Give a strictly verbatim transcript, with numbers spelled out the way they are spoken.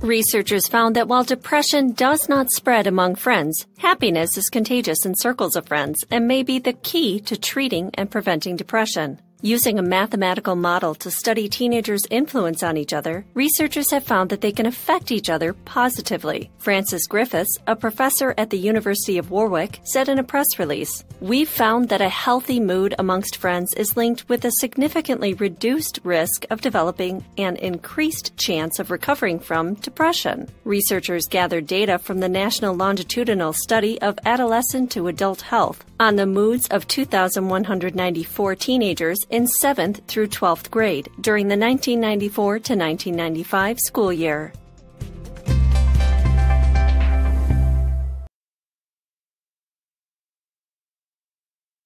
Researchers found that while depression does not spread among friends, happiness is contagious in circles of friends and may be the key to treating and preventing depression. Using a mathematical model to study teenagers' influence on each other, researchers have found that they can affect each other positively. Francis Griffiths, a professor at the University of Warwick, said in a press release, "We've found that a healthy mood amongst friends is linked with a significantly reduced risk of developing an increased chance of recovering from depression." Researchers gathered data from the National Longitudinal Study of Adolescent to Adult Health on the moods of two thousand one hundred ninety-four teenagers in seventh through twelfth grade during the nineteen ninety-four to nineteen ninety-five school year.